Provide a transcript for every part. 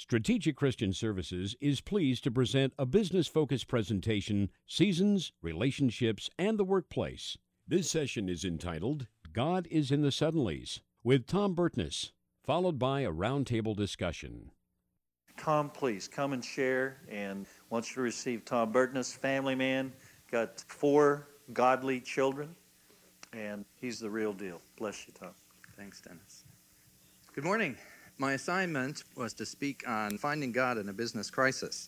Strategic Christian Services is pleased to present a business-focused presentation, Seasons, Relationships, and the Workplace. This session is entitled, God is in the Suddenlies, with Tom Burtness, followed by a roundtable discussion. Tom, please come and share, and want you to receive Tom Burtness, family man, got 4 godly children, and he's the real deal. Bless you, Tom. Thanks, Dennis. Good morning. My assignment was to speak on finding God in a business crisis.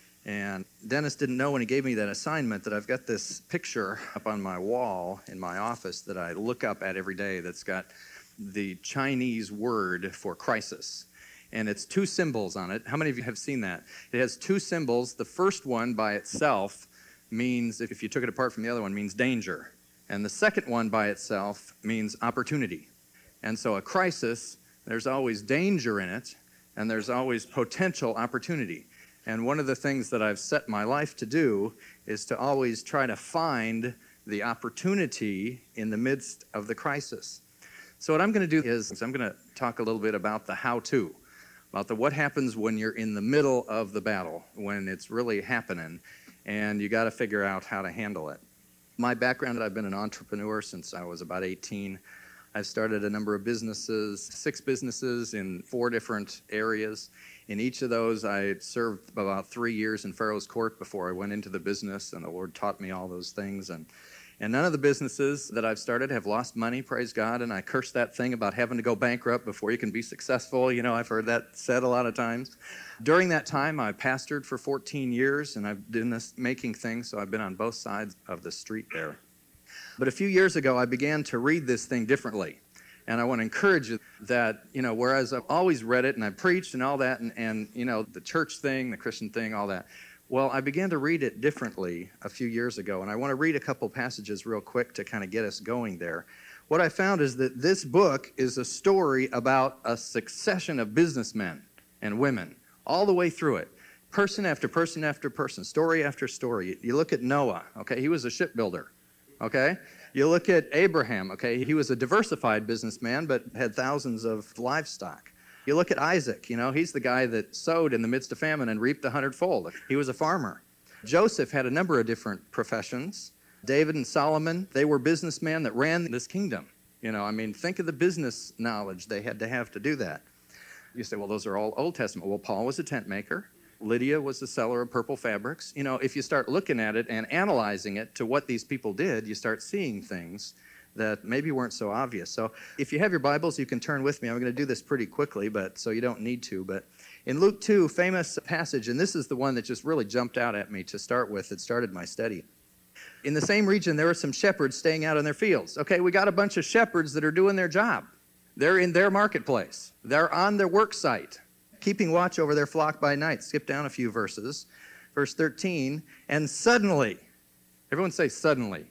And Dennis didn't know when he gave me that assignment that I've got this picture up on my wall in my office that I look up at every day that's got the Chinese word for crisis. And it's 2 symbols on it. How many of you have seen that? It has 2 symbols. The first one by itself means, if you took it apart from the other one, means danger. And the second one by itself means opportunity. And so a crisis, there's always danger in it, and there's always potential opportunity. And one of the things that I've set my life to do is to always try to find the opportunity in the midst of the crisis. So what I'm going to do is I'm going to talk a little bit about the how-to, about the what happens when you're in the middle of the battle, when it's really happening, and you got to figure out how to handle it. My background, I've been an entrepreneur since I was about 18. I've started a number of businesses, 6 businesses in 4 different areas. In each of those, I served about 3 years in Pharaoh's court before I went into the business, and the Lord taught me all those things. And none of the businesses that I've started have lost money, praise God, and I curse that thing about having to go bankrupt before you can be successful. You know, I've heard that said a lot of times. During that time, I pastored for 14 years, and I've been making things, so I've been on both sides of the street there. But a few years ago, I began to read this thing differently. And I want to encourage you that, whereas I've always read it and I've preached and all that, and the church thing, the Christian thing, all that, well, I began to read it differently a few years ago. And I want to read a couple passages real quick to kind of get us going there. What I found is that this book is a story about a succession of businessmen and women all the way through it. Person after person after person, story after story. You look at Noah, okay, he was a shipbuilder. Okay? You look at Abraham, okay? He was a diversified businessman, but had thousands of livestock. You look at Isaac, he's the guy that sowed in the midst of famine and reaped 100-fold. He was a farmer. Joseph had a number of different professions. David and Solomon, they were businessmen that ran this kingdom. Think of the business knowledge they had to do that. You say, well, those are all Old Testament. Well, Paul was a tent maker. Lydia was the seller of purple fabrics. If you start looking at it and analyzing it to what these people did, you start seeing things that maybe weren't so obvious. So if you have your Bibles, you can turn with me. I'm going to do this pretty quickly, but so you don't need to. But in Luke 2, famous passage, and this is the one that just really jumped out at me to start with. It started my study. In the same region, there were some shepherds staying out in their fields. Okay, we got a bunch of shepherds that are doing their job. They're in their marketplace. They're on their work site, keeping watch over their flock by night. Skip down a few verses. Verse 13, and suddenly, everyone say suddenly.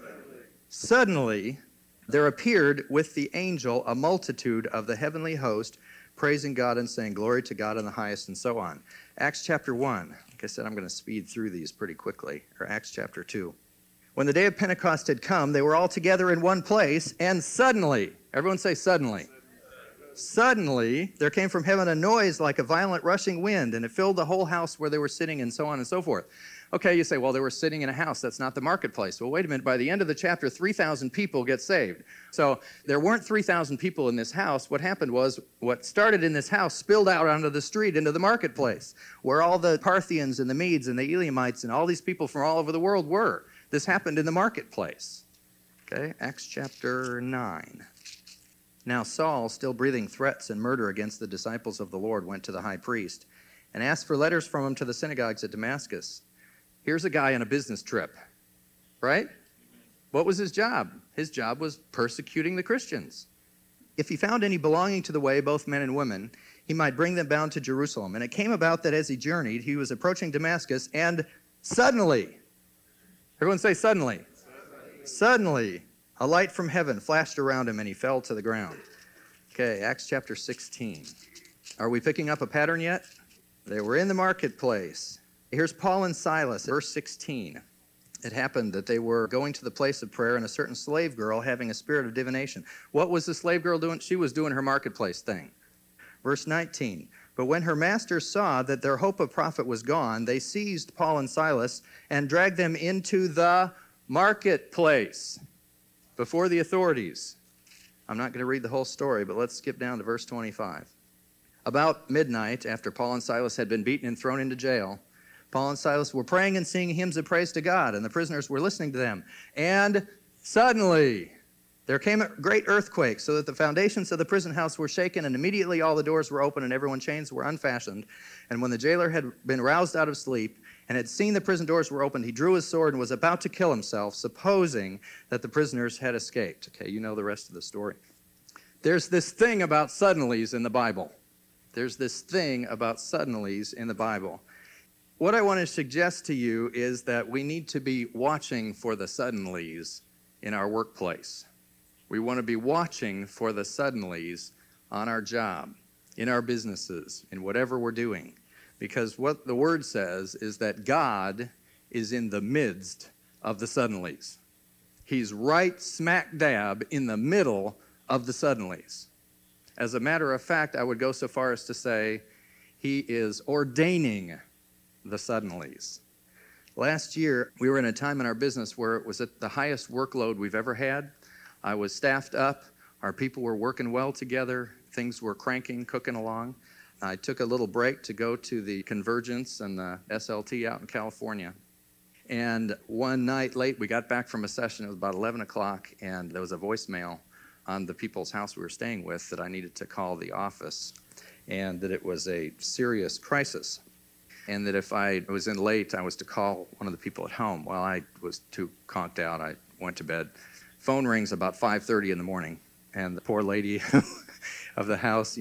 Suddenly, there appeared with the angel a multitude of the heavenly host, praising God and saying, glory to God in the highest, and so on. Acts chapter 1, like I said, I'm going to speed through these pretty quickly, or Acts chapter 2. When the day of Pentecost had come, they were all together in one place, and suddenly, everyone say suddenly. Suddenly, there came from heaven a noise like a violent rushing wind, and it filled the whole house where they were sitting, and so on and so forth. Okay, you say, well, they were sitting in a house. That's not the marketplace. Well, wait a minute. By the end of the chapter, 3,000 people get saved. So there weren't 3,000 people in this house. What happened was what started in this house spilled out onto the street, into the marketplace, where all the Parthians and the Medes and the Elamites and all these people from all over the world were. This happened in the marketplace. Okay, Acts chapter 9. Now Saul, still breathing threats and murder against the disciples of the Lord, went to the high priest and asked for letters from him to the synagogues at Damascus. Here's a guy on a business trip, right? What was his job? His job was persecuting the Christians. If he found any belonging to the way, both men and women, he might bring them bound to Jerusalem. And it came about that as he journeyed, he was approaching Damascus, and suddenly, everyone say suddenly. Suddenly, a light from heaven flashed around him, and he fell to the ground. Okay, Acts chapter 16. Are we picking up a pattern yet? They were in the marketplace. Here's Paul and Silas, verse 16. It happened that they were going to the place of prayer, and a certain slave girl having a spirit of divination. What was the slave girl doing? She was doing her marketplace thing. Verse 19. But when her masters saw that their hope of profit was gone, they seized Paul and Silas and dragged them into the marketplace before the authorities. I'm not going to read the whole story, but let's skip down to verse 25. About midnight, after Paul and Silas had been beaten and thrown into jail, Paul and Silas were praying and singing hymns of praise to God, and the prisoners were listening to them. And suddenly there came a great earthquake, so that the foundations of the prison house were shaken, and immediately all the doors were open and everyone's chains were unfastened. And when the jailer had been roused out of sleep and had seen the prison doors were opened, he drew his sword and was about to kill himself, supposing that the prisoners had escaped. Okay, you know the rest of the story. There's this thing about suddenlies in the Bible. There's this thing about suddenlies in the Bible. What I want to suggest to you is that we need to be watching for the suddenlies in our workplace. We want to be watching for the suddenlies on our job, in our businesses, in whatever we're doing. Because what the Word says is that God is in the midst of the suddenlies. He's right smack dab in the middle of the suddenlies. As a matter of fact, I would go so far as to say He is ordaining the suddenlies. Last year, we were in a time in our business where it was at the highest workload we've ever had. I was staffed up. Our people were working well together. Things were cranking, cooking along. I took a little break to go to the Convergence and the SLT out in California. And one night late, we got back from a session. It was about 11 o'clock, and there was a voicemail on the people's house we were staying with that I needed to call the office, and that it was a serious crisis. And that if I was in late, I was to call one of the people at home. Well, I was too conked out. I went to bed. Phone rings about 5:30 in the morning, and the poor lady of the house,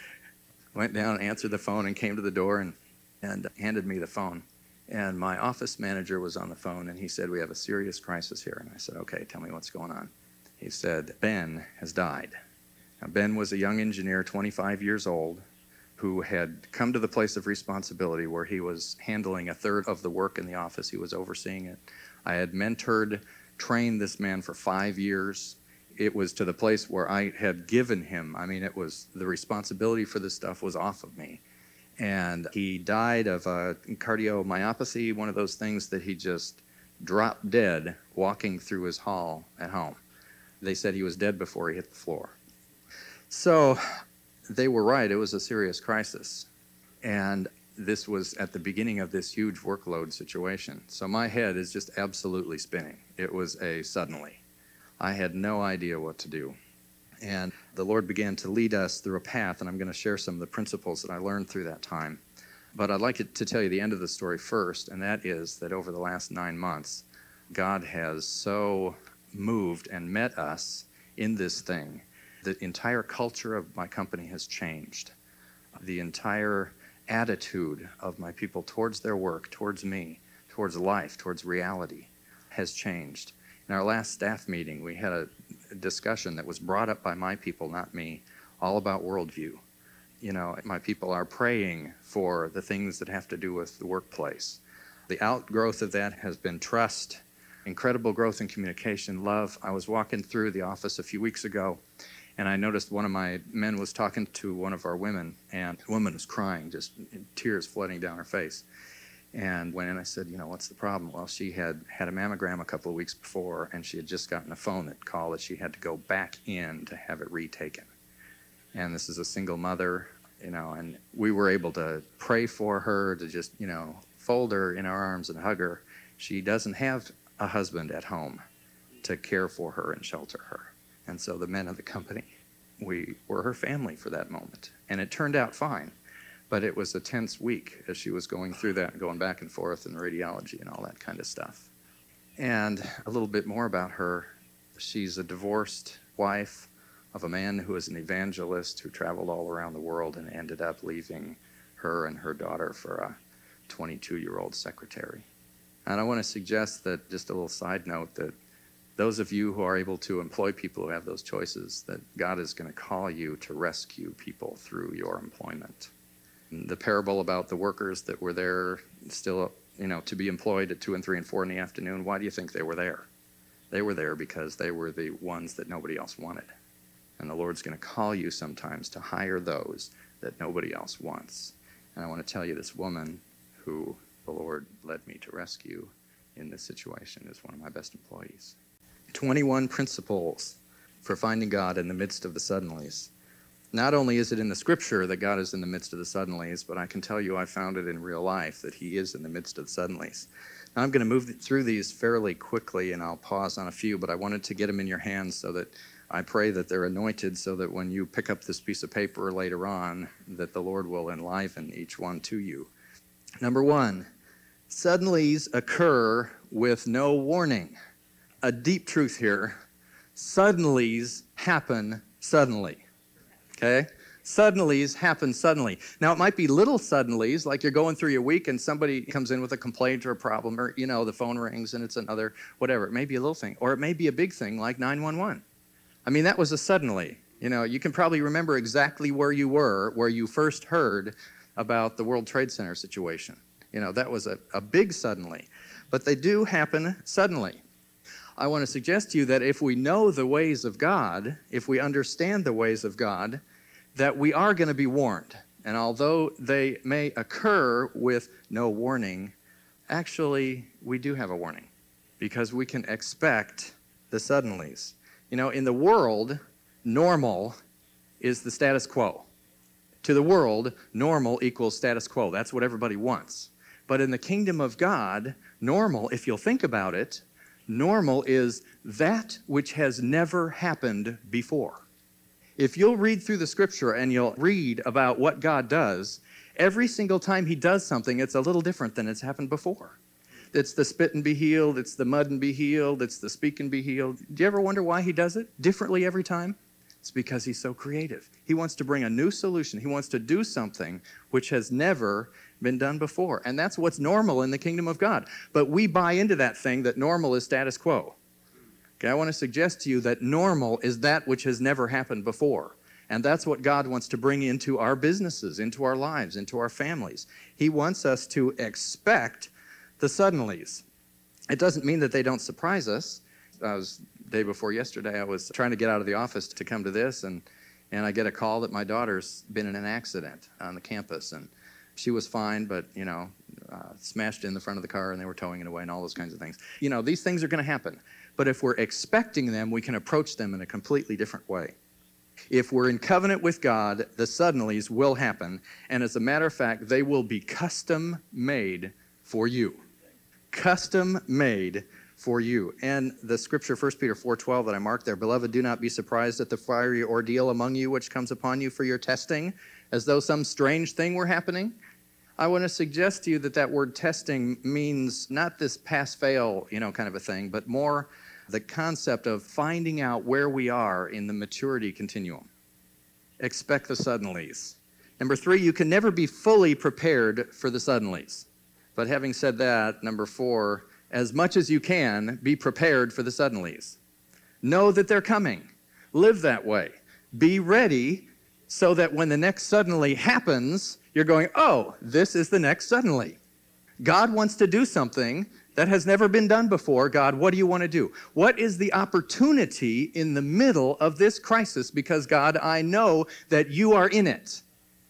went down and answered the phone and came to the door and handed me the phone. And my office manager was on the phone, and he said, "We have a serious crisis here." And I said, "Okay, tell me what's going on." He said, "Ben has died." Now, Ben was a young engineer, 25 years old, who had come to the place of responsibility where he was handling a third of the work in the office. He was overseeing it. I had mentored, trained this man for 5 years. It was to the place where I had given him, it was the responsibility for this stuff was off of me. And he died of a cardiomyopathy, one of those things that he just dropped dead walking through his hall at home. They said he was dead before he hit the floor. So they were right. It was a serious crisis. And this was at the beginning of this huge workload situation. So my head is just absolutely spinning. It was a suddenly. I had no idea what to do. And the Lord began to lead us through a path, and I'm going to share some of the principles that I learned through that time. But I'd like to tell you the end of the story first, and that is that over the last 9 months, God has so moved and met us in this thing. The entire culture of my company has changed. The entire attitude of my people towards their work, towards me, towards life, towards reality has changed. In our last staff meeting, we had a discussion that was brought up by my people, not me, all about worldview. My people are praying for the things that have to do with the workplace. The outgrowth of that has been trust, incredible growth in communication, love. I was walking through the office a few weeks ago, and I noticed one of my men was talking to one of our women, and the woman was crying, just tears flooding down her face. And went in, I said, "What's the problem?" Well, she had had a mammogram a couple of weeks before, and she had just gotten a phone call that she had to go back in to have it retaken. And this is a single mother, and we were able to pray for her, to just, fold her in our arms and hug her. She doesn't have a husband at home to care for her and shelter her. And so the men of the company, we were her family for that moment. And it turned out fine. But it was a tense week as she was going through that and going back and forth and radiology and all that kind of stuff. And a little bit more about her. She's a divorced wife of a man who is an evangelist who traveled all around the world and ended up leaving her and her daughter for a 22-year-old secretary. And I want to suggest that, just a little side note, that those of you who are able to employ people who have those choices, that God is going to call you to rescue people through your employment. The parable about the workers that were there still, to be employed at 2 and 3 and 4 in the afternoon, why do you think they were there? They were there because they were the ones that nobody else wanted. And the Lord's going to call you sometimes to hire those that nobody else wants. And I want to tell you, this woman who the Lord led me to rescue in this situation is one of my best employees. 21 principles for finding God in the midst of the suddenlies. Not only is it in the scripture that God is in the midst of the suddenlies, but I can tell you I found it in real life that he is in the midst of the suddenlies. Now I'm going to move through these fairly quickly, and I'll pause on a few, but I wanted to get them in your hands so that I pray that they're anointed so that when you pick up this piece of paper later on, that the Lord will enliven each one to you. Number 1, suddenlies occur with no warning. A deep truth here. Suddenlies happen suddenly. Okay? Suddenlies happen suddenly. Now, it might be little suddenlies, like you're going through your week and somebody comes in with a complaint or a problem, or, the phone rings and it's another, whatever. It may be a little thing, or it may be a big thing like 911. I mean, that was a suddenly. You can probably remember exactly where you were, where you first heard about the World Trade Center situation. That was a big suddenly. But they do happen suddenly. I want to suggest to you that if we know the ways of God, if we understand the ways of God, that we are going to be warned. And although they may occur with no warning, actually, we do have a warning because we can expect the suddenlies. In the world, normal is the status quo. To the world, normal equals status quo. That's what everybody wants. But in the kingdom of God, normal, if you'll think about it, normal is that which has never happened before. If you'll read through the scripture and you'll read about what God does, every single time he does something, it's a little different than it's happened before. It's the spit and be healed, it's the mud and be healed, it's the speak and be healed. Do you ever wonder why he does it differently every time? It's because he's so creative. He wants to bring a new solution. He wants to do something which has never been done before. And that's what's normal in the kingdom of God. But we buy into that thing that normal is status quo. Okay, I want to suggest to you that normal is that which has never happened before. And that's what God wants to bring into our businesses, into our lives, into our families. He wants us to expect the suddenlies. It doesn't mean that they don't surprise us. Day before yesterday, I was trying to get out of the office to come to this, and I get a call that my daughter's been in an accident on the campus, and she was fine, but, smashed in the front of the car, and they were towing it away and all those kinds of things. These things are going to happen. But if we're expecting them, we can approach them in a completely different way. If we're in covenant with God, the suddenlies will happen, and as a matter of fact, they will be custom made for you. Custom made for you. And the scripture, 1 Peter 4:12 that I marked there, "Beloved, do not be surprised at the fiery ordeal among you which comes upon you for your testing, as though some strange thing were happening." I want to suggest to you that word testing means not this pass-fail, kind of a thing, but more the concept of finding out where we are in the maturity continuum. Expect the suddenlies. Number 3, you can never be fully prepared for the suddenlies. But having said that, number 4, as much as you can, be prepared for the suddenlies. Know that they're coming. Live that way. Be ready so that when the next suddenly happens, you're going, oh, this is the next suddenly. God wants to do something that has never been done before. God, what do you want to do? What is the opportunity in the middle of this crisis? Because, God, I know that you are in it.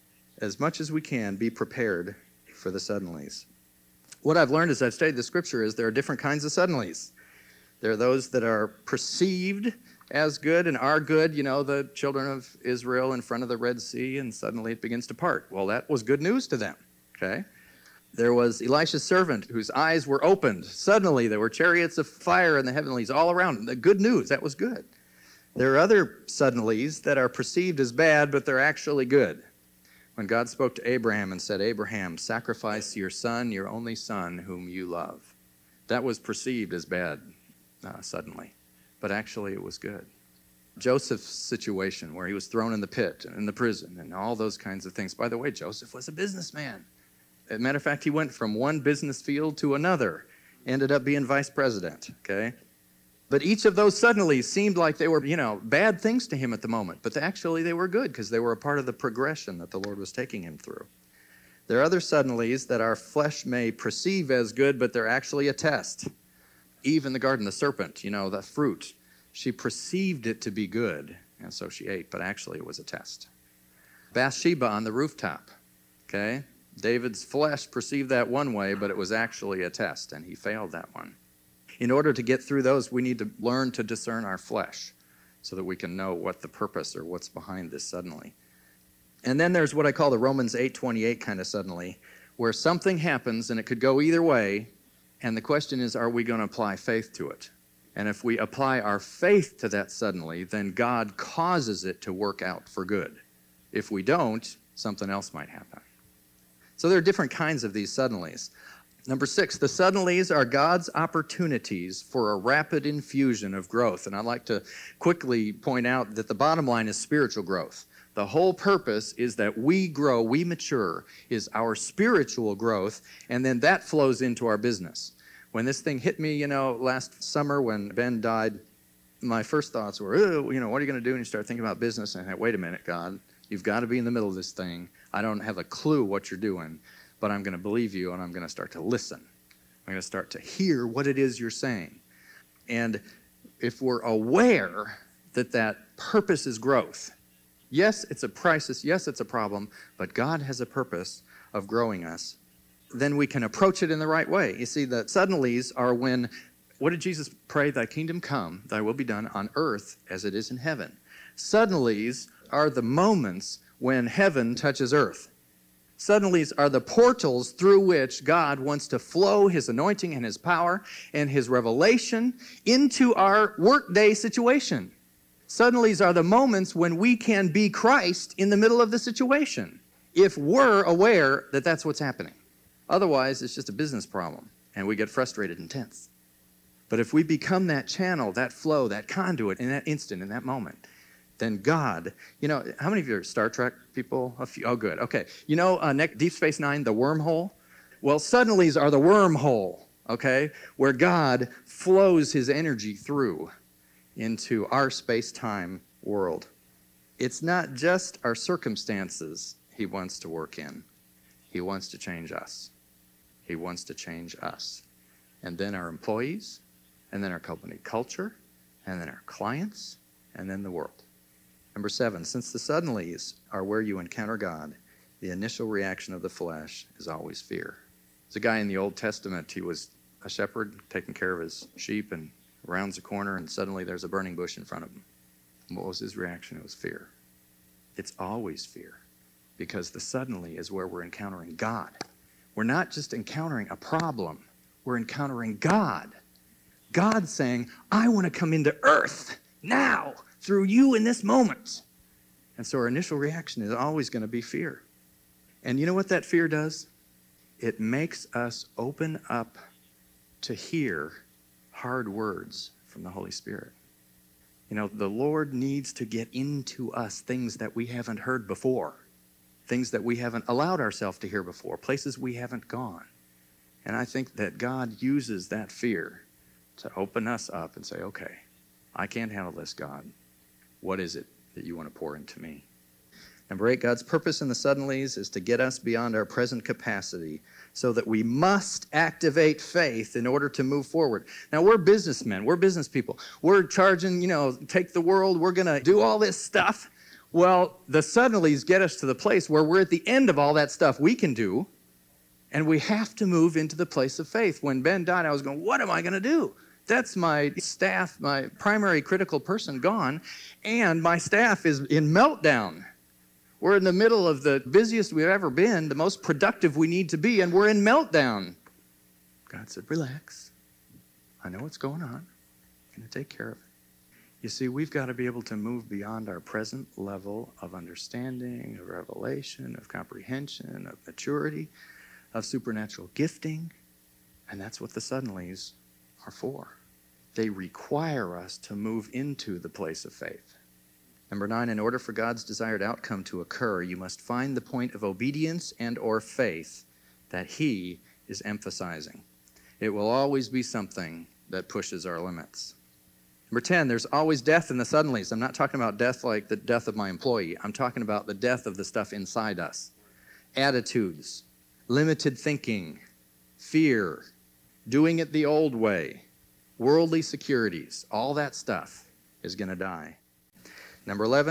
As much as we can, be prepared for the suddenlies. What I've learned as I've studied the scripture is there are different kinds of suddenlies. There are those that are perceived as good and are good, the children of Israel in front of the Red Sea, and suddenly it begins to part. Well, that was good news to them, okay? There was Elisha's servant whose eyes were opened. Suddenly there were chariots of fire in the heavenlies all around him. The good news, that was good. There are other suddenlies that are perceived as bad, but they're actually good. When God spoke to Abraham and said, "Abraham, sacrifice your son, your only son, whom you love." That was perceived as bad suddenly, but actually it was good. Joseph's situation where he was thrown in the pit and in the prison and all those kinds of things. By the way, Joseph was a businessman. As a matter of fact, he went from one business field to another, ended up being vice president, okay? But each of those suddenly seemed like they were, bad things to him at the moment. But actually they were good because they were a part of the progression that the Lord was taking him through. There are other suddenlies that our flesh may perceive as good, but they're actually a test. Eve in the garden, the serpent, the fruit, she perceived it to be good, and so she ate, but actually it was a test. Bathsheba on the rooftop, okay? David's flesh perceived that one way, but it was actually a test, and he failed that one. In order to get through those, we need to learn to discern our flesh so that we can know what the purpose or what's behind this suddenly. And then there's what I call the Romans 8:28 kind of suddenly, where something happens, and it could go either way, and the question is, are we going to apply faith to it? And if we apply our faith to that suddenly, then God causes it to work out for good. If we don't, something else might happen. So there are different kinds of these suddenlies. Number 6, the suddenlies are God's opportunities for a rapid infusion of growth. And I'd like to quickly point out that the bottom line is spiritual growth. The whole purpose is that we grow, we mature, is our spiritual growth, and then that flows into our business. When this thing hit me, last summer when Ben died, my first thoughts were, what are you going to do? And you start thinking about business, and I wait a minute, God, you've got to be in the middle of this thing. I don't have a clue what you're doing, but I'm going to believe you, and I'm going to start to listen. I'm going to start to hear what it is you're saying. And if we're aware that that purpose is growth, yes, it's a crisis, yes, it's a problem, but God has a purpose of growing us, then we can approach it in the right way. You see, the suddenlies are when, what did Jesus pray? Thy kingdom come, thy will be done on earth as it is in heaven. Suddenlies are the moments when heaven touches earth. Suddenlies are the portals through which God wants to flow his anointing and his power and his revelation into our workday situation. Suddenlies are the moments when we can be Christ in the middle of the situation, if we're aware that that's what's happening. Otherwise, it's just a business problem, and we get frustrated and tense. But if we become that channel, that flow, that conduit in that instant, in that moment, then God, how many of you are Star Trek people? A few. Oh, good. Okay. Deep Space Nine, the wormhole? Well, suddenlies are the wormhole, okay, where God flows his energy through into our space-time world. It's not just our circumstances he wants to work in. He wants to change us. He wants to change us. And then our employees, and then our company culture, and then our clients, and then the world. Number 7, since the suddenlies are where you encounter God, the initial reaction of the flesh is always fear. There's a guy in the Old Testament, he was a shepherd taking care of his sheep and rounds a corner and suddenly there's a burning bush in front of him. And what was his reaction? It was fear. It's always fear because the suddenly is where we're encountering God. We're not just encountering a problem. We're encountering God. God saying, I want to come into earth now through you in this moment. And so our initial reaction is always going to be fear. And you know what that fear does? It makes us open up to hear hard words from the Holy Spirit. The Lord needs to get into us things that we haven't heard before, things that we haven't allowed ourselves to hear before, places we haven't gone. And I think that God uses that fear to open us up and say, okay, I can't handle this, God. What is it that you want to pour into me? Number 8, God's purpose in the suddenlies is to get us beyond our present capacity so that we must activate faith in order to move forward. Now, we're businessmen. We're business people. We're charging, take the world. We're going to do all this stuff. Well, the suddenlies get us to the place where we're at the end of all that stuff we can do, and we have to move into the place of faith. When Ben died, I was going, what am I going to do? That's my staff, my primary critical person gone, and my staff is in meltdown. We're in the middle of the busiest we've ever been, the most productive we need to be, and we're in meltdown. God said, relax. I know what's going on. I'm going to take care of it. You see, we've got to be able to move beyond our present level of understanding, of revelation, of comprehension, of maturity, of supernatural gifting, and that's what the suddenlies are for. They require us to move into the place of faith. Number 9, in order for God's desired outcome to occur, you must find the point of obedience and or faith that he is emphasizing. It will always be something that pushes our limits. Number 10, there's always death in the suddenlies. I'm not talking about death like the death of my employee. I'm talking about the death of the stuff inside us. Attitudes, limited thinking, fear, doing it the old way, worldly securities, all that stuff is going to die. Number 11,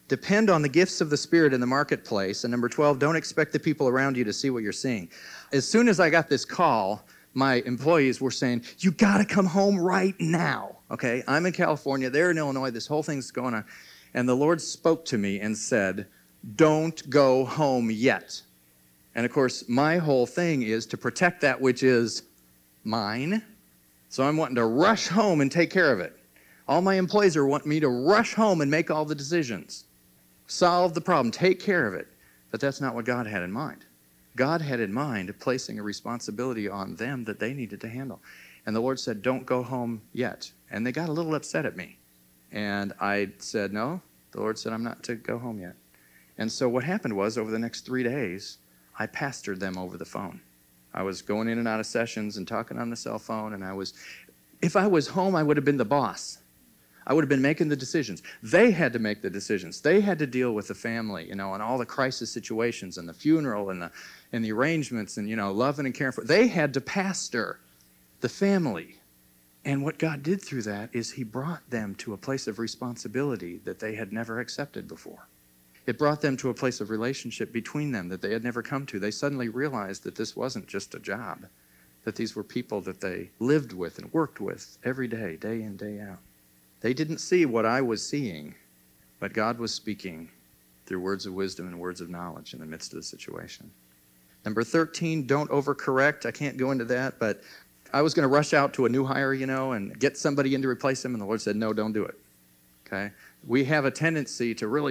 Depend on the gifts of the Spirit in the marketplace. And number 12, don't expect the people around you to see what you're seeing. As soon as I got this call, my employees were saying, you got to come home right now. Okay, I'm in California, they're in Illinois, this whole thing's going on. And the Lord spoke to me and said, don't go home yet. And of course, my whole thing is to protect that which is mine. So I'm wanting to rush home and take care of it. All my employees are wanting me to rush home and make all the decisions. Solve the problem, take care of it. But that's not what God had in mind. God had in mind placing a responsibility on them that they needed to handle. And the Lord said, don't go home yet. And they got a little upset at me. And I said, no. The Lord said, I'm not to go home yet. And so what happened was, over the next 3 days, I pastored them over the phone. I was going in and out of sessions and talking on the cell phone, and if I was home, I would have been the boss. I would have been making the decisions. They had to make the decisions. They had to deal with the family, and all the crisis situations and the funeral and the arrangements and, loving and caring for. They had to pastor the family. And what God did through that is he brought them to a place of responsibility that they had never accepted before. It brought them to a place of relationship between them that they had never come to. They suddenly realized that this wasn't just a job, that these were people that they lived with and worked with every day, day in, day out. They didn't see what I was seeing, but God was speaking through words of wisdom and words of knowledge in the midst of the situation. Number 13, don't overcorrect. I can't go into that, but I was going to rush out to a new hire, and get somebody in to replace him, and the Lord said, no, don't do it. Okay? We have a tendency to really,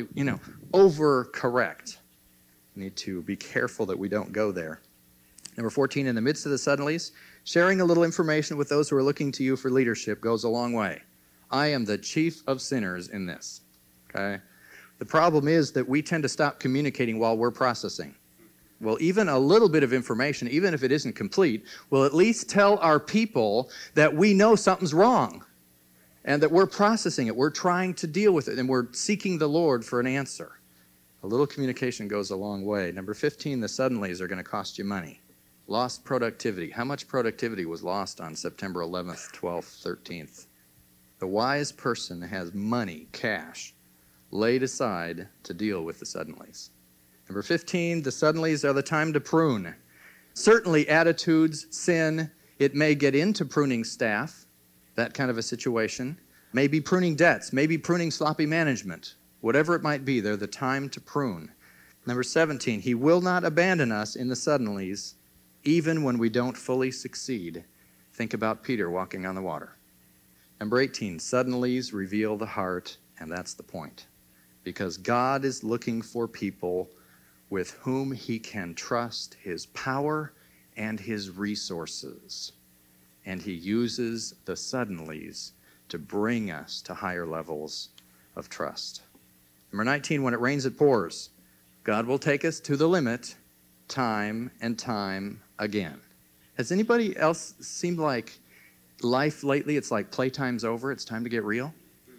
overcorrect. We need to be careful that we don't go there. Number 14, in the midst of the suddenlies, sharing a little information with those who are looking to you for leadership goes a long way. I am the chief of sinners in this. Okay? The problem is that we tend to stop communicating while we're processing. Well, even a little bit of information, even if it isn't complete, will at least tell our people that we know something's wrong and that we're processing it, we're trying to deal with it, and we're seeking the Lord for an answer. A little communication goes a long way. Number 15, the suddenlies are going to cost you money. Lost productivity. How much productivity was lost on September 11th, 12th, 13th? The wise person has money, cash, laid aside to deal with the suddenlies. Number 15, the suddenlies are the time to prune. Certainly attitudes, sin, it may get into pruning staff, that kind of a situation. Maybe pruning debts, maybe pruning sloppy management. Whatever it might be, they're the time to prune. Number 17, he will not abandon us in the suddenlies, even when we don't fully succeed. Think about Peter walking on the water. Number 18, suddenlies reveal the heart, and that's the point. Because God is looking for people with whom he can trust his power and his resources. And he uses the suddenlies to bring us to higher levels of trust. Number 19, when it rains, it pours. God will take us to the limit time and time again. Has anybody else seemed like life lately, it's like playtime's over, it's time to get real?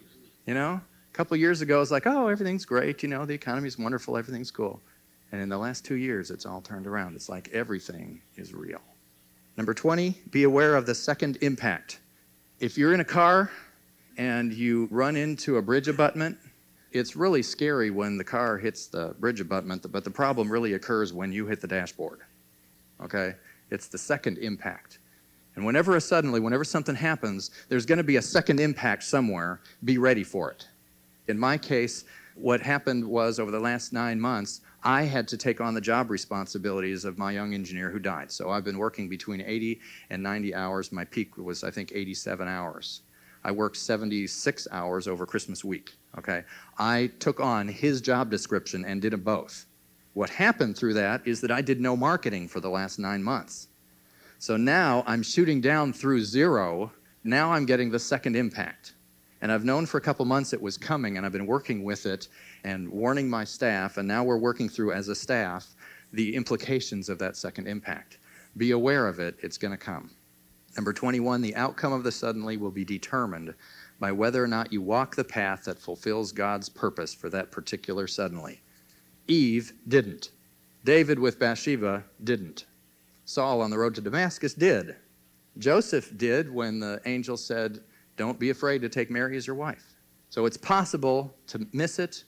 A couple of years ago, it's like, oh, everything's great, the economy's wonderful, everything's cool. And in the last 2 years, it's all turned around. It's like everything is real. Number 20, be aware of the second impact. If you're in a car and you run into a bridge abutment, it's really scary when the car hits the bridge abutment, but the problem really occurs when you hit the dashboard. Okay? It's the second impact. And whenever something happens, there's going to be a second impact somewhere. Be ready for it. In my case, what happened was over the last 9 months, I had to take on the job responsibilities of my young engineer who died. So I've been working between 80 and 90 hours. My peak was, I think, 87 hours. I worked 76 hours over Christmas week, okay? I took on his job description and did them both. What happened through that is that I did no marketing for the last 9 months. So now I'm shooting down through zero. Now I'm getting the second impact. And I've known for a couple months it was coming, and I've been working with it and warning my staff, and now we're working through as a staff the implications of that second impact. Be aware of it, it's going to come. Number 21, the outcome of the suddenly will be determined by whether or not you walk the path that fulfills God's purpose for that particular suddenly. Eve didn't. David with Bathsheba didn't. Saul on the road to Damascus did. Joseph did when the angel said, don't be afraid to take Mary as your wife. So it's possible to miss it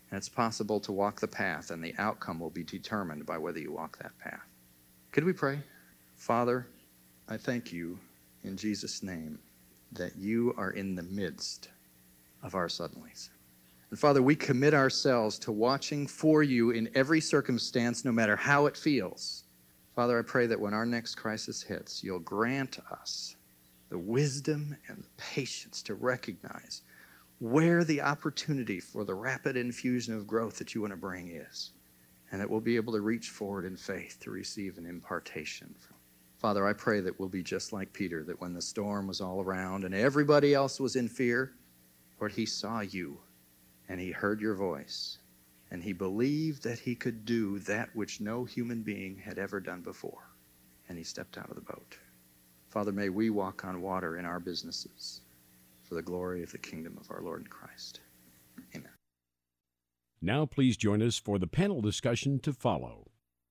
And it's possible to walk the path, and the outcome will be determined by whether you walk that path. Could we pray? Father, I thank you in Jesus' name that you are in the midst of our suddenlies. And Father, we commit ourselves to watching for you in every circumstance, no matter how it feels. Father, I pray that when our next crisis hits, you'll grant us the wisdom and the patience to recognize where the opportunity for the rapid infusion of growth that you want to bring is, and that we'll be able to reach forward in faith to receive an impartation. Father, I pray that we'll be just like Peter, that when the storm was all around and everybody else was in fear, Lord, he saw you and he heard your voice and he believed that he could do that which no human being had ever done before, and he stepped out of the boat. Father, may we walk on water in our businesses for the glory of the kingdom of our Lord and Christ. Amen. Now please join us for the panel discussion to follow.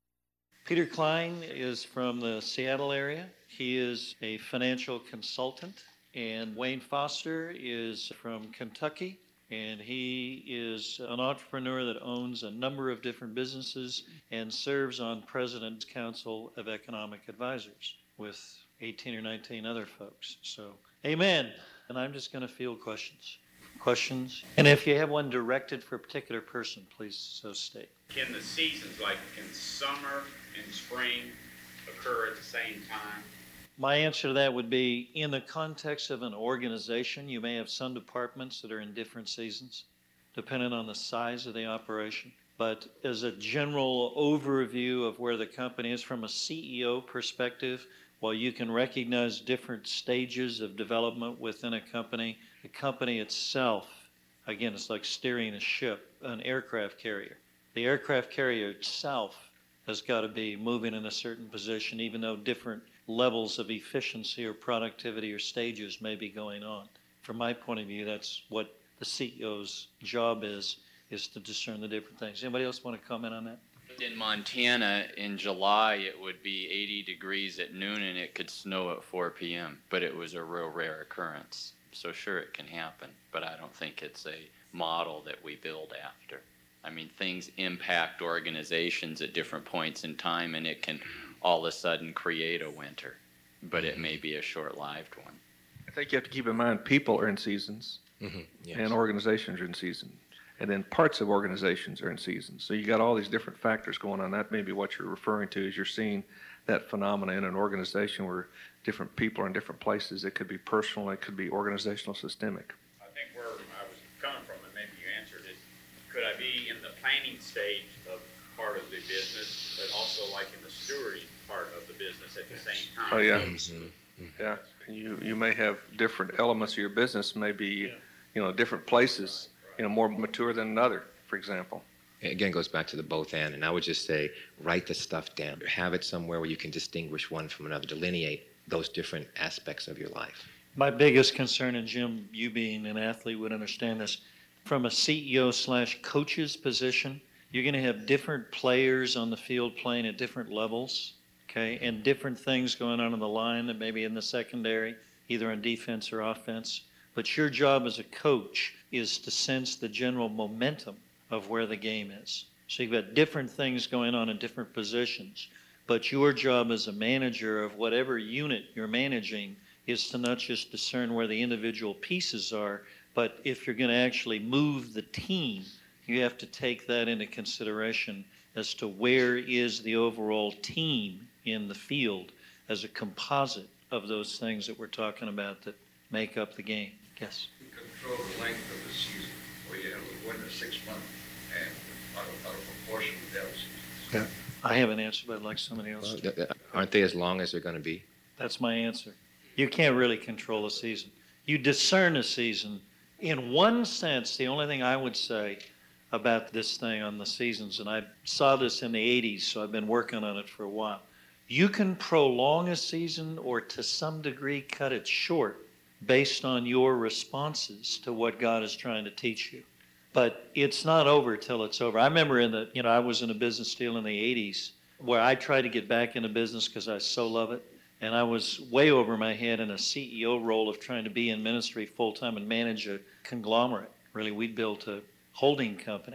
Peter Klein is from the Seattle area. He is a financial consultant. And Wayne Foster is from Kentucky. And he is an entrepreneur that owns a number of different businesses and serves on President's Council of Economic Advisors with 18 or 19 other folks. So, amen. And I'm just going to field questions. Questions? And if you have one directed for a particular person, please so state. Can the seasons, like in summer and spring, occur at the same time? My answer to that would be, in the context of an organization, you may have some departments that are in different seasons, depending on the size of the operation. But as a general overview of where the company is from a CEO perspective, while you can recognize different stages of development within a company, the company itself, again, it's like steering a ship, an aircraft carrier. The aircraft carrier itself has got to be moving in a certain position, even though different levels of efficiency or productivity or stages may be going on. From my point of view, that's what the CEO's job is to discern the different things. Anybody else want to comment on that? In Montana, in July, it would be 80 degrees at noon and it could snow at 4 p.m., but it was a real rare occurrence. So sure, it can happen, but I don't think it's a model that we build after. I mean, things impact organizations at different points in time, and it can all of a sudden create a winter, but it may be a short-lived one. I think you have to keep in mind people are in seasons, Yes. and organizations are in season, and then parts of organizations are in seasons. So you got all these different factors going on. That may be what you're referring to, is you're seeing that phenomena in an organization where different people are in different places. It could be personal, it could be organizational, systemic. I think where I was coming from, and maybe you answered it, could I be in the planning stage of part of the business, but also like in the stewarding part of the business at the same time? Oh, yeah. Mm-hmm. Yeah. You may have different elements of your business, maybe, different places, more mature than another, for example. Again, it goes back to the both and, and I would just say, write the stuff down. Have it somewhere where you can distinguish one from another, delineate those different aspects of your life. My biggest concern, and Jim, you being an athlete would understand this, from a CEO/coach's position, you're going to have different players on the field playing at different levels, okay, and different things going on in the line and maybe in the secondary, either on defense or offense. But your job as a coach is to sense the general momentum of where the game is. So you've got different things going on in different positions, but your job as a manager of whatever unit you're managing is to not just discern where the individual pieces are, but if you're going to actually move the team, you have to take that into consideration as to where is the overall team in the field as a composite of those things that we're talking about that make up the game. Yes? You control the length of the season, where you have a winter 6 months and out of proportion with the other seasons. I have an answer, but I'd like somebody else to. Aren't they as long as they're going to be? That's my answer. You can't really control a season. You discern a season. In one sense, the only thing I would say about this thing on the seasons, and I saw this in the 80s, so I've been working on it for a while. You can prolong a season or to some degree cut it short based on your responses to what God is trying to teach you. But it's not over till it's over. I remember I was in a business deal in the 80s where I tried to get back into business because I so love it. And I was way over my head in a CEO role of trying to be in ministry full-time and manage a conglomerate. Really, we'd built a holding company.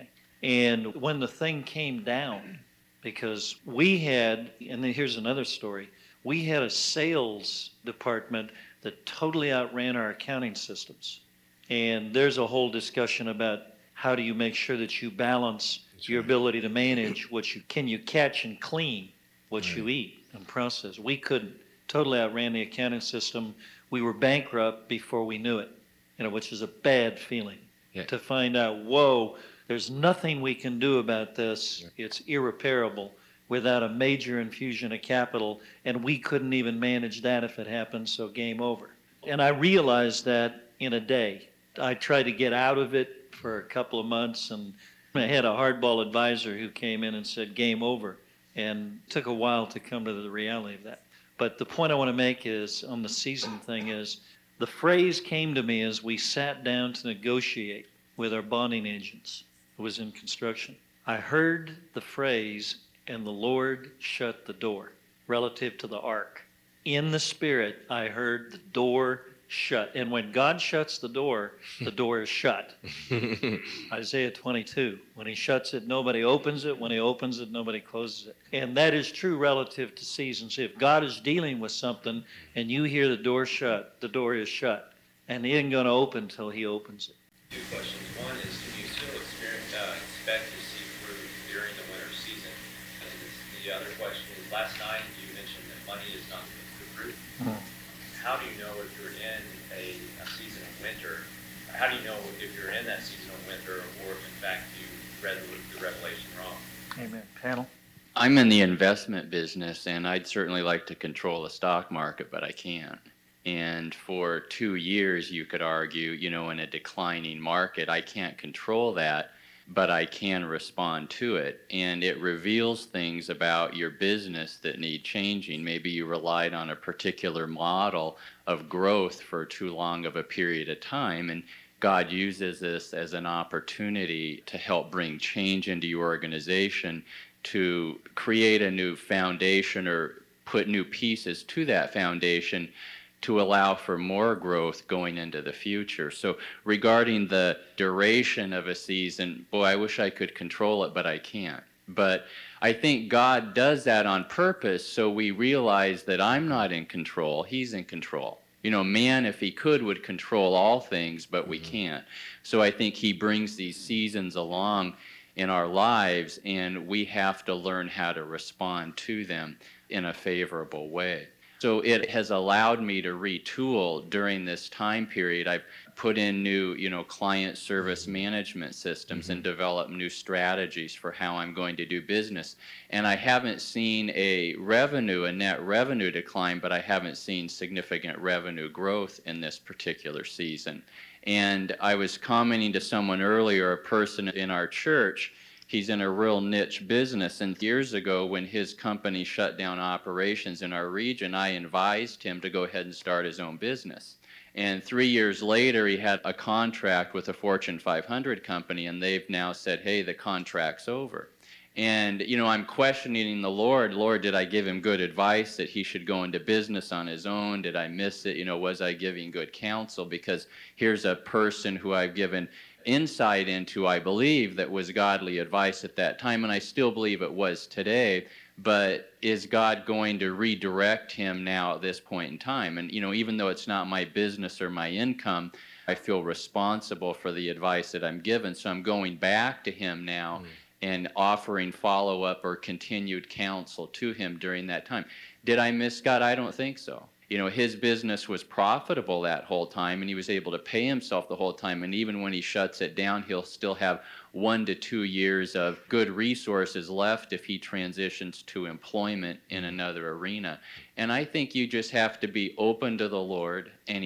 And when the thing came down, because we had, and then here's another story, we had a sales department that totally outran our accounting systems. And there's a whole discussion about how do you make sure that you balance your ability to manage what you can you catch and clean what you eat and process. We couldn't. Totally outran the accounting system. We were bankrupt before we knew it, which is a bad feeling to find out, whoa, there's nothing we can do about this. It's irreparable without a major infusion of capital, and we couldn't even manage that if it happened, so game over. And I realized that in a day. I tried to get out of it for a couple of months, and I had a hardball advisor who came in and said, game over, and it took a while to come to the reality of that. But the point I want to make is, on the season thing, is the phrase came to me as we sat down to negotiate with our bonding agents who was in construction. I heard the phrase, and the Lord shut the door, relative to the ark. In the spirit, I heard the door shut. And when God shuts the door is shut. Isaiah 22. When he shuts it, nobody opens it. When he opens it, nobody closes it. And that is true relative to seasons. If God is dealing with something and you hear the door shut, the door is shut. And he isn't going to open until he opens it. Two questions. One is, can you still expect to see fruit during the winter season? And the other question is, last night you mentioned that money is not the fruit. How do you know if you're in a season of winter? How do you know if you're in that season of winter, or if in fact you read the revelation wrong? Amen. Panel? I'm in the investment business, and I'd certainly like to control the stock market, but I can't. And for 2 years, you could argue, in a declining market, I can't control that, but I can respond to it. And it reveals things about your business that need changing. Maybe you relied on a particular model of growth for too long of a period of time, and God uses this as an opportunity to help bring change into your organization, to create a new foundation or put new pieces to that foundation to allow for more growth going into the future. So regarding the duration of a season, boy, I wish I could control it, but I can't. But I think God does that on purpose, so we realize that I'm not in control, he's in control. Man, if he could, would control all things, but we can't. So I think he brings these seasons along in our lives, and we have to learn how to respond to them in a favorable way. So it has allowed me to retool during this time period. I've put in new, client service management systems and developed new strategies for how I'm going to do business. And I haven't seen a net revenue decline, but I haven't seen significant revenue growth in this particular season. And I was commenting to someone earlier, a person in our church, he's in a real niche business, and years ago when his company shut down operations in our region, I advised him to go ahead and start his own business. And 3 years later, he had a contract with a Fortune 500 company, and they've now said, hey, the contract's over. And, I'm questioning the Lord. Lord, did I give him good advice that he should go into business on his own? Did I miss it? Was I giving good counsel? Because here's a person who I've given insight into, I believe, that was godly advice at that time, and I still believe it was today. But is God going to redirect him now at this point in time? And, even though it's not my business or my income, I feel responsible for the advice that I'm given. So I'm going back to him now and offering follow-up or continued counsel to him during that time. Did I miss God? I don't think so. His business was profitable that whole time, and he was able to pay himself the whole time. And even when he shuts it down, he'll still have 1 to 2 years of good resources left if he transitions to employment in another arena. And I think you just have to be open to the Lord and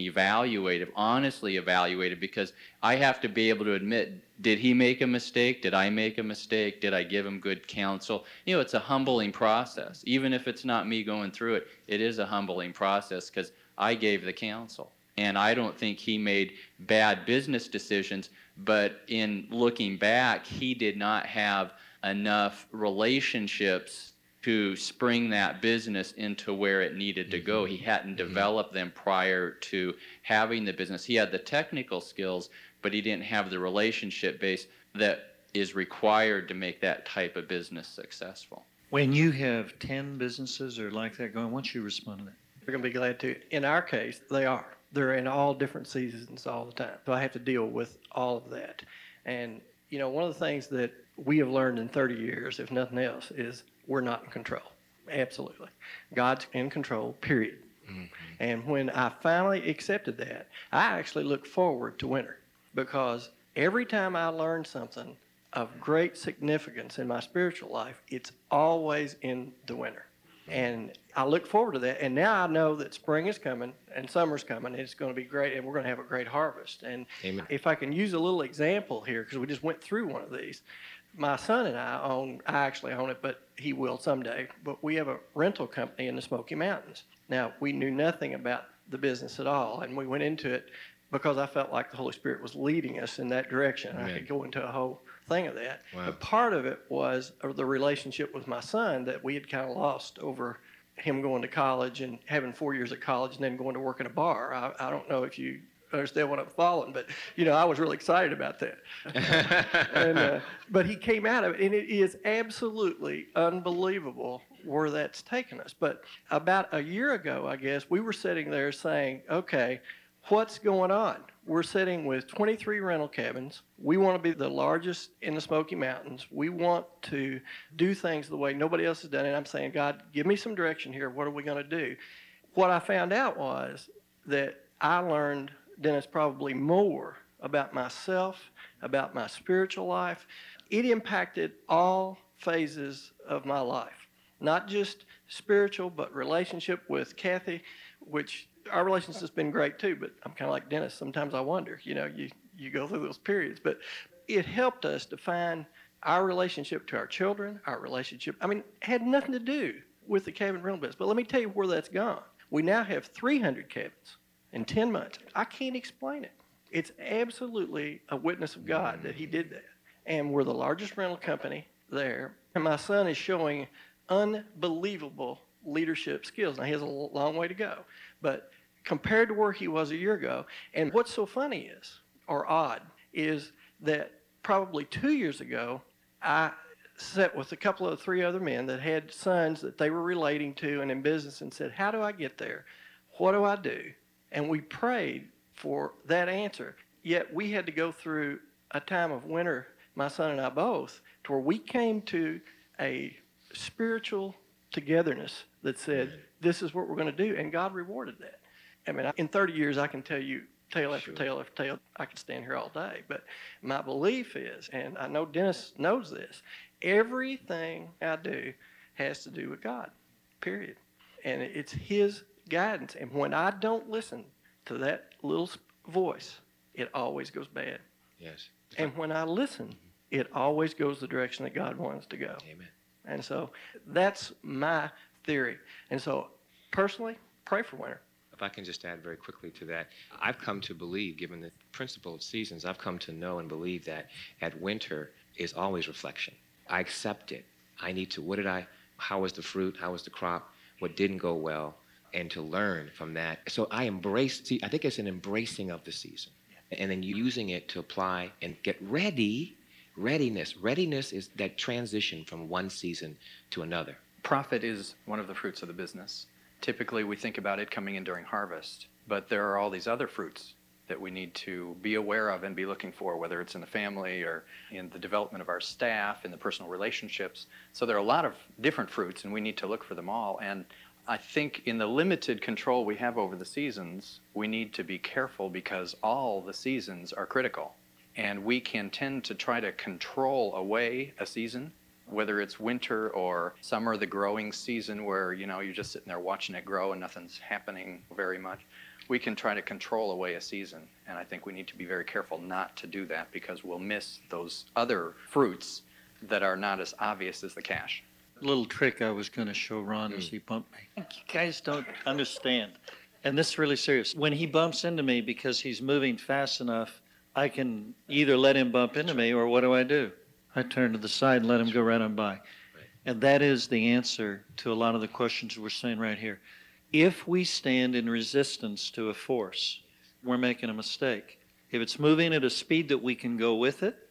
honestly evaluate it, because I have to be able to admit, did he make a mistake? Did I make a mistake? Did I give him good counsel? It's a humbling process. Even if it's not me going through it, it is a humbling process because I gave the counsel. And I don't think he made bad business decisions, but in looking back, he did not have enough relationships to spring that business into where it needed to go. He hadn't developed them prior to having the business. He had the technical skills, but he didn't have the relationship base that is required to make that type of business successful. When you have 10 businesses or like that going, why don't you respond to that? We're going to be glad to. In our case, they are. They're in all different seasons all the time. So I have to deal with all of that. And, you know, one of the things that we have learned in 30 years, if nothing else, is we're not in control. Absolutely. God's in control, period. Mm-hmm. And when I finally accepted that, I actually look forward to winter, because every time I learn something of great significance in my spiritual life, it's always in the winter. And I look forward to that. And now I know that spring is coming and summer's coming, and it's going to be great, and we're going to have a great harvest. And Amen. If I can use a little example here, because we just went through one of these. My son and I actually own it, but he will someday, but we have a rental company in the Smoky Mountains. Now, we knew nothing about the business at all, and we went into it because I felt like the Holy Spirit was leading us in that direction. Amen. I could go into a whole thing of that. Wow. But part of it was the relationship with my son that we had kind of lost over him going to college and having 4 years at college and then going to work in a bar. I don't know if you understand what I'm following, but, you know, I was really excited about that. But he came out of it, and it is absolutely unbelievable where that's taken us. But about a year ago, I guess, we were sitting there saying, okay, what's going on? We're sitting with 23 rental cabins. We want to be the largest in the Smoky Mountains. We want to do things the way nobody else has done it. I'm saying, God, give me some direction here. What are we going to do? What I found out was that I learned, Dennis, probably more about myself, about my spiritual life. It impacted all phases of my life, not just spiritual, but relationship with Kathy, which our relationship's been great too, but I'm kind of like Dennis. Sometimes I wonder, you know, you go through those periods, but it helped us define our relationship to our children, our relationship. I mean, it had nothing to do with the cabin rental business, but let me tell you where that's gone. We now have 300 cabins in 10 months. I can't explain it. It's absolutely a witness of God that he did that. And we're the largest rental company there. And my son is showing unbelievable leadership skills. Now, he has a long way to go. But compared to where he was a year ago, and what's so funny is, or odd, is that probably 2 years ago, I sat with a couple of 3 other men that had sons that they were relating to and in business and said, how do I get there? What do I do? And we prayed for that answer. Yet we had to go through a time of winter, my son and I both, to where we came to a spiritual togetherness that said, this is what we're going to do, and God rewarded that. I mean, in 30 years, I can tell you tale after tale after tale. I could stand here all day, but my belief is, and I know Dennis knows this, everything I do has to do with God, period. And it's his guidance, and when I don't listen to that little voice, it always goes bad. Yes. And when I listen, it always goes the direction that God wants to go. Amen. And so that's my theory. And so personally, pray for winter. If I can just add very quickly to that, I've come to believe, given the principle of seasons, I've come to know and believe that at winter is always reflection. I accept it. I need to, how was the fruit? How was the crop? What didn't go well? And to learn from that. So I think it's an embracing of the season. And then using it to apply and get ready. Readiness. Readiness is that transition from one season to another. Profit is one of the fruits of the business. Typically, we think about it coming in during harvest, but there are all these other fruits that we need to be aware of and be looking for, whether it's in the family or in the development of our staff, in the personal relationships. So there are a lot of different fruits, and we need to look for them all. And I think in the limited control we have over the seasons, we need to be careful because all the seasons are critical. And we can tend to try to control away a season, whether it's winter or summer, the growing season where, you know, you're just sitting there watching it grow and nothing's happening very much. We can try to control away a season. And I think we need to be very careful not to do that because we'll miss those other fruits that are not as obvious as the cash. Little trick I was going to show Ron as he bumped me. You guys don't understand. And this is really serious. When he bumps into me because he's moving fast enough, I can either let him bump into me or what do? I turn to the side and let him go right on by. And that is the answer to a lot of the questions we're saying right here. If we stand in resistance to a force, we're making a mistake. If it's moving at a speed that we can go with it,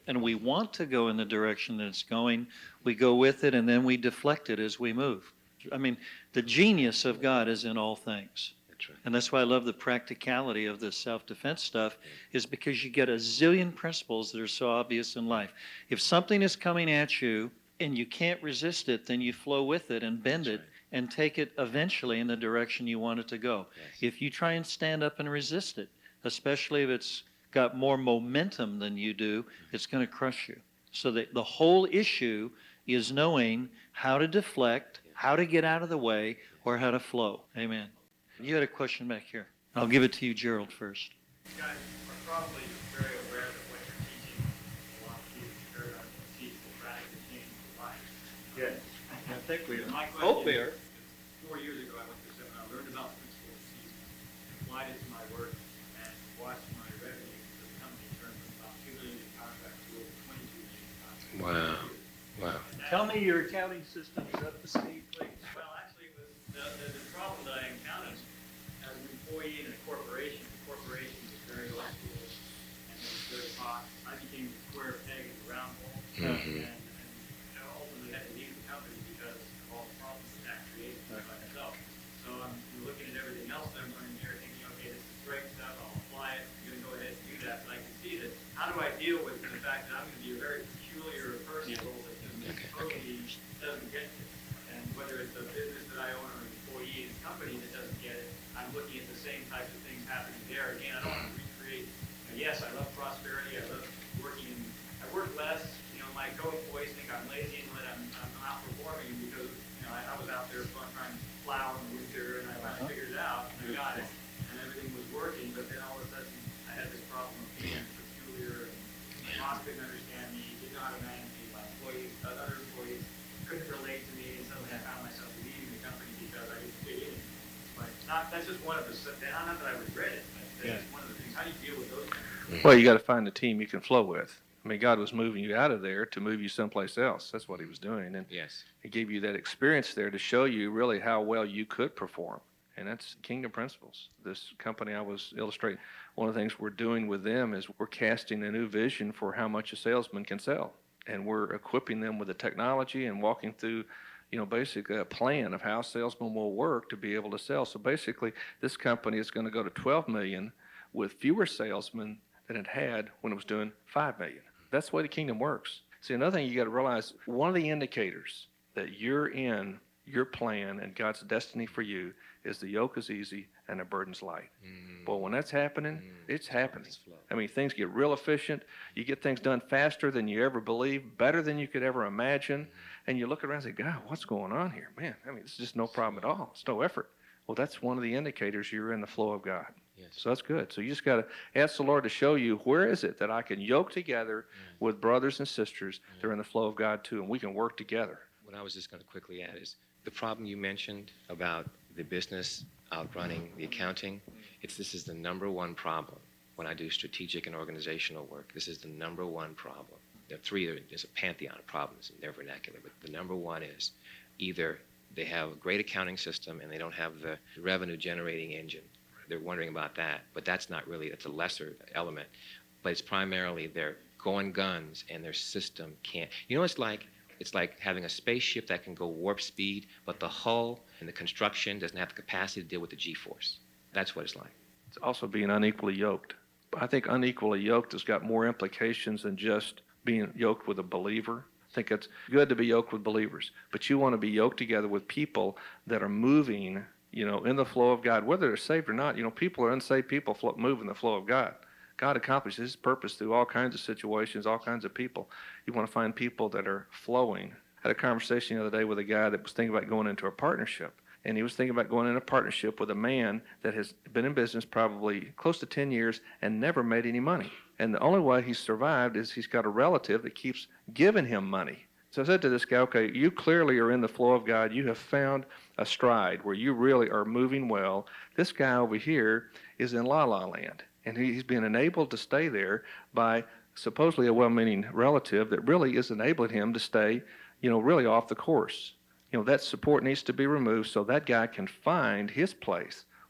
and we want to go in the direction that it's going, we go with it and then we deflect it as we move. I mean, the genius of God is in all things. That's right. And that's why I love the practicality of the self-defense stuff, is because you get a zillion principles that are so obvious in life. If something is coming at you and you can't resist it, then you flow with it and bend it and take it eventually in the direction you want it to go. Yes. If you try and stand up and resist it, especially if it's got more momentum than you do, it's going to crush you. So the whole issue is knowing how to deflect, how to get out of the way, or how to flow. Amen. You had a question back here. I'll give it to you, Gerald, first. You guys are probably very aware that what you're teaching, a lot of people very much teach will radically change your life. Yes. I think we are. My Hope question we are. is, 4 years ago, I went to a seminar, learned about the principle of seasons, applied it to my work, and watched my revenue for the company turn from about $2 million in contracts to over $22 million in contracts. Wow. Wow. Tell me your accounting system is up to speed, please. Well, actually, with the problem that I encountered as an employee in a corporation, the corporation was very old school and it was very hot. I became the square peg in the round hole, and ultimately had to leave the company because of all the problems that created by myself. So I'm looking at everything else that I'm learning here, thinking, okay, this is great stuff. I'll apply it. I'm going to go ahead and do that. But I can see that. How do I deal with the fact that I'm going to be a very peculiar person that totally doesn't get it? And whether it's a business that I own or an employee in a company that doesn't get it, I'm looking at the same types of things happening there. Again, I don't want to recreate. Yes, I love prosperity. I love working. I work less. My co-employees think I'm lazy and that I'm outperforming them because I was out there trying to plow in the winter and I figured it out and I got it and everything was working. But then all of a sudden I had this problem of being peculiar and my boss couldn't understand me, didn't know how to manage me. My employees, other employees couldn't relate to me, and suddenly I found myself leaving the company because I didn't fit in. But that's just one of the. Not that I regret it. But that's one of the things. How do you deal with those things? Well, you got to find a team you can flow with. I mean, God was moving you out of there to move you someplace else. That's what he was doing. And Yes. he gave you that experience there to show you really how well you could perform. And that's kingdom principles. This company I was illustrating, one of the things we're doing with them is we're casting a new vision for how much a salesman can sell. And we're equipping them with the technology and walking through, basically a plan of how salesmen will work to be able to sell. So basically, this company is going to go to 12 million with fewer salesmen than it had when it was doing 5 million. That's the way the kingdom works. See, another thing you got to realize, one of the indicators that you're in your plan and God's destiny for you is the yoke is easy and the burden's light. But when that's happening, it's happening. I mean, things get real efficient. You get things done faster than you ever believed, better than you could ever imagine. And you look around and say, God, what's going on here? Man, I mean, it's just no problem at all. It's no effort. Well, that's one of the indicators you're in the flow of God. Yes. So that's good. So you just got to ask the Lord to show you where is it that I can yoke together with brothers and sisters that are in the flow of God too, and we can work together. What I was just going to quickly add is the problem you mentioned about the business outrunning the accounting. This is the number one problem when I do strategic and organizational work. This is the number one problem. There are three. There's a pantheon of problems in their vernacular, but the number one is either they have a great accounting system and they don't have the revenue generating engine. They're wondering about that, but that's not really, it's a lesser element. But it's primarily they're going guns and their system can't. It's like having a spaceship that can go warp speed, but the hull and the construction doesn't have the capacity to deal with the G-force. That's what it's like. It's also being unequally yoked. I think unequally yoked has got more implications than just being yoked with a believer. I think it's good to be yoked with believers, but you want to be yoked together with people that are moving in the flow of God, whether they're saved or not. People are unsaved people move in the flow of God. God accomplishes his purpose through all kinds of situations, all kinds of people. You want to find people that are flowing. I had a conversation the other day with a guy that was thinking about going into a partnership. And he was thinking about going in a partnership with a man that has been in business probably close to 10 years and never made any money. And the only way he's survived is he's got a relative that keeps giving him money. So I said to this guy, okay, you clearly are in the flow of God. You have found a stride where you really are moving well. This guy over here is in la-la land, and he's being enabled to stay there by supposedly a well-meaning relative that really is enabling him to stay, really off the course. That support needs to be removed so that guy can find his place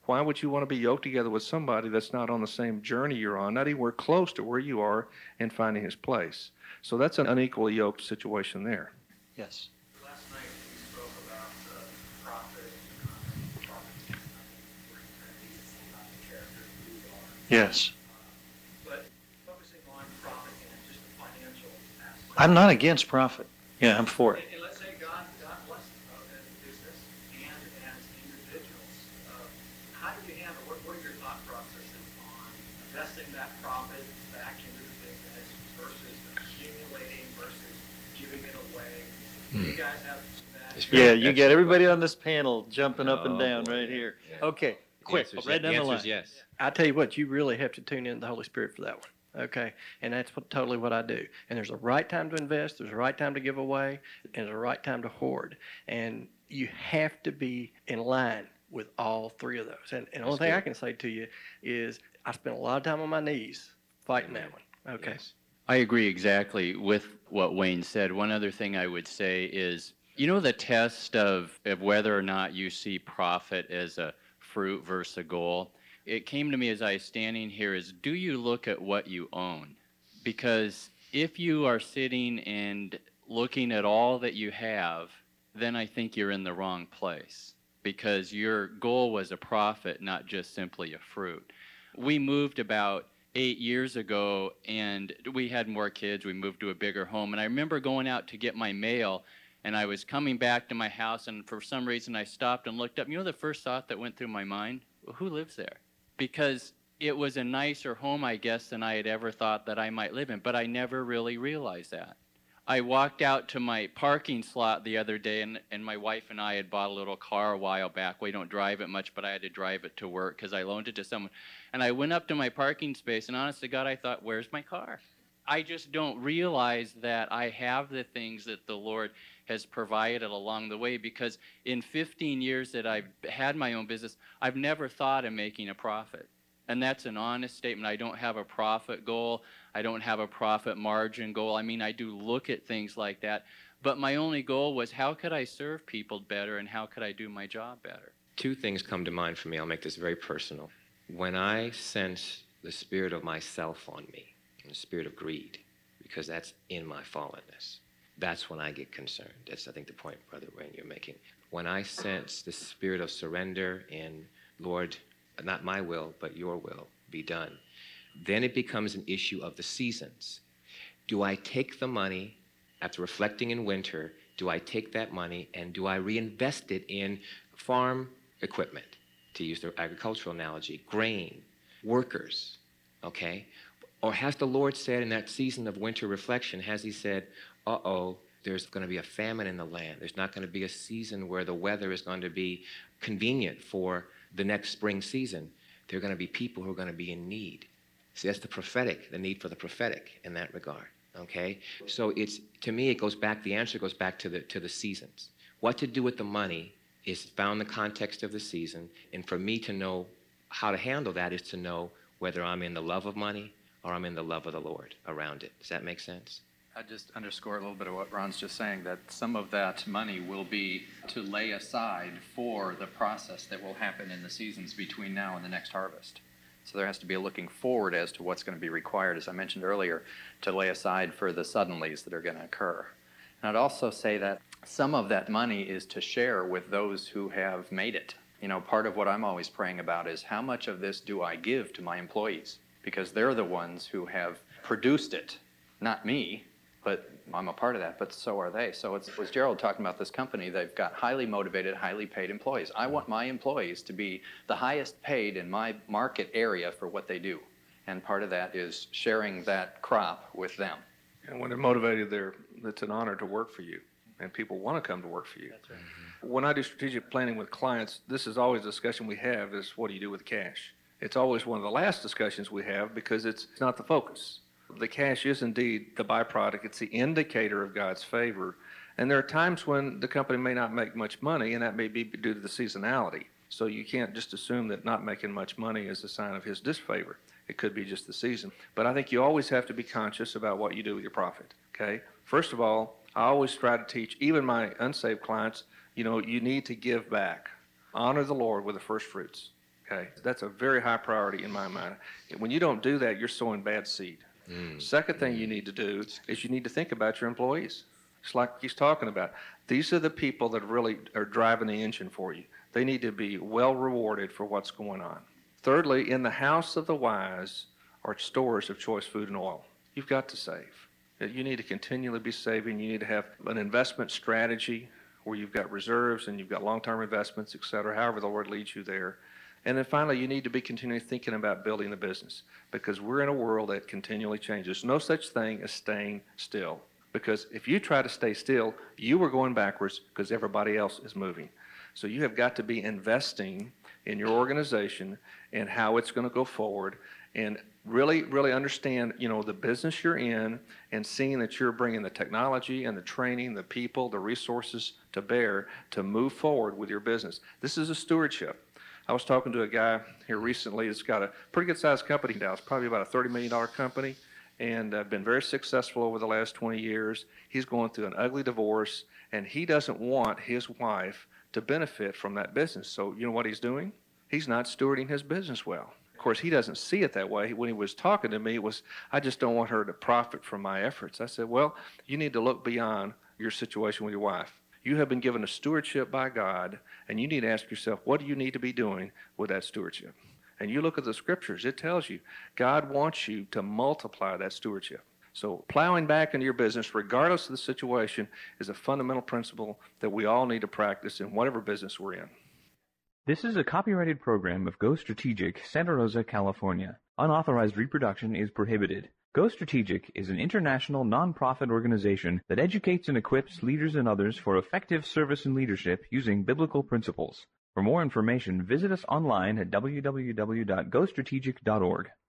Why would you want to be yoked together with somebody that's not on the same journey you're on, not anywhere close to where you are in finding his place? So that's an unequally yoked situation there. Yes. Last night we spoke about profit, Yes. but focusing on profit and just the financial aspect. I'm not against profit. Yeah, I'm for it. And let's say God blesses us as a business and as individuals. How do you handle, what are your thought processes on investing that profit back into the business versus accumulating versus giving it away? You guys have that? Yeah, you got everybody on this panel jumping up and down right here. Yeah. Okay, quick, right down the line. Yes. I tell you what, you really have to tune in to the Holy Spirit for that one. Okay, and that's totally what I do. And there's a right time to invest, there's a right time to give away, and there's a right time to hoard. And you have to be in line with all three of those. And the only thing I can say to you is I spent a lot of time on my knees fighting that one. Okay. Yes. I agree exactly with what Wayne said. One other thing I would say is, you know, the test of whether or not you see profit as a fruit versus a goal. It came to me as I was standing here is, do you look at what you own? Because if you are sitting and looking at all that you have, then I think you're in the wrong place, because your goal was a profit, not just simply a fruit. We moved about 8 years ago, and we had more kids. We moved to a bigger home, and I remember going out to get my mail, and I was coming back to my house, and for some reason I stopped and looked up. You know the first thought that went through my mind? Well, who lives there? Because it was a nicer home, I guess, than I had ever thought that I might live in, but I never really realized that. I walked out to my parking slot the other day, and my wife and I had bought a little car a while back. We don't drive it much, but I had to drive it to work because I loaned it to someone. And I went up to my parking space, and honest to God, I thought, where's my car? I just don't realize that I have the things that the Lord has provided along the way, because in 15 years that I've had my own business, I've never thought of making a profit. And that's an honest statement. I don't have a profit goal. I don't have a profit margin goal. I mean, I do look at things like that. But my only goal was, how could I serve people better, and how could I do my job better? Two things come to mind for me. I'll make this very personal. When I sense the spirit of myself on me, and the spirit of greed, because that's in my fallenness, that's when I get concerned. That's, I think, the point, Brother Wayne, you're making. When I sense the spirit of surrender and, Lord, not my will, but your will be done, then it becomes an issue of the seasons. Do I take the money, after reflecting in winter, do I take that money and do I reinvest it in farm equipment, to use the agricultural analogy, grain, workers, okay? Or has the Lord said in that season of winter reflection, has he said, there's going to be a famine in the land. There's not going to be a season where the weather is going to be convenient for the next spring season. There are going to be people who are going to be in need. See, that's the prophetic, the need for the prophetic in that regard, okay? So it's, to me, it goes back, the answer goes back to the seasons. What to do with the money is found in the context of the season, and for me to know how to handle that is to know whether I'm in the love of money or I'm in the love of the Lord around it. Does that make sense? I just underscore a little bit of what Ron's just saying, that some of that money will be to lay aside for the process that will happen in the seasons between now and the next harvest. So there has to be a looking forward as to what's going to be required, as I mentioned earlier, to lay aside for the suddenlies that are going to occur. And I'd also say that some of that money is to share with those who have made it. You know, part of what I'm always praying about is, how much of this do I give to my employees? Because they're the ones who have produced it, not me. But I'm a part of that, but so are they. So it was Gerald talking about this company. They've got highly motivated, highly paid employees. I want my employees to be the highest paid in my market area for what they do. And part of that is sharing that crop with them. And when they're motivated, it's an honor to work for you, and people want to come to work for you. That's right. When I do strategic planning with clients, this is always a discussion we have, is what do you do with cash? It's always one of the last discussions we have, because it's not the focus. The cash is indeed the byproduct. It's the indicator of God's favor. And there are times when the company may not make much money, and that may be due to the seasonality. So you can't just assume that not making much money is a sign of his disfavor. It could be just the season. But I think you always have to be conscious about what you do with your profit, okay? First of all, I always try to teach, even my unsaved clients, you need to give back. Honor the Lord with the first fruits. Okay, that's a very high priority in my mind. When you don't do that, you're sowing bad seed. Second thing you need to do is you need to think about your employees. It's like he's talking about. These are the people that really are driving the engine for you. They need to be well rewarded for what's going on. Thirdly, in the house of the wise are stores of choice food and oil. You've got to save. You need to continually be saving. You need to have an investment strategy where you've got reserves and you've got long-term investments, et cetera, however the Lord leads you there. And then finally, you need to be continually thinking about building a business because we're in a world that continually changes. There's no such thing as staying still because if you try to stay still, you are going backwards because everybody else is moving. So you have got to be investing in your organization and how it's going to go forward and really, really understand, the business you're in and seeing that you're bringing the technology and the training, the people, the resources to bear to move forward with your business. This is a stewardship. I was talking to a guy here recently that's got a pretty good-sized company now. It's probably about a $30 million company and been very successful over the last 20 years. He's going through an ugly divorce, and he doesn't want his wife to benefit from that business. So you know what he's doing? He's not stewarding his business well. Of course, he doesn't see it that way. When he was talking to me, it was, I just don't want her to profit from my efforts. I said, well, you need to look beyond your situation with your wife. You have been given a stewardship by God, and you need to ask yourself, what do you need to be doing with that stewardship? And you look at the scriptures, it tells you God wants you to multiply that stewardship. So plowing back into your business, regardless of the situation, is a fundamental principle that we all need to practice in whatever business we're in. This is a copyrighted program of Go Strategic, Santa Rosa, California. Unauthorized reproduction is prohibited. Go Strategic is an international nonprofit organization that educates and equips leaders and others for effective service and leadership using biblical principles. For more information, visit us online at www.gostrategic.org.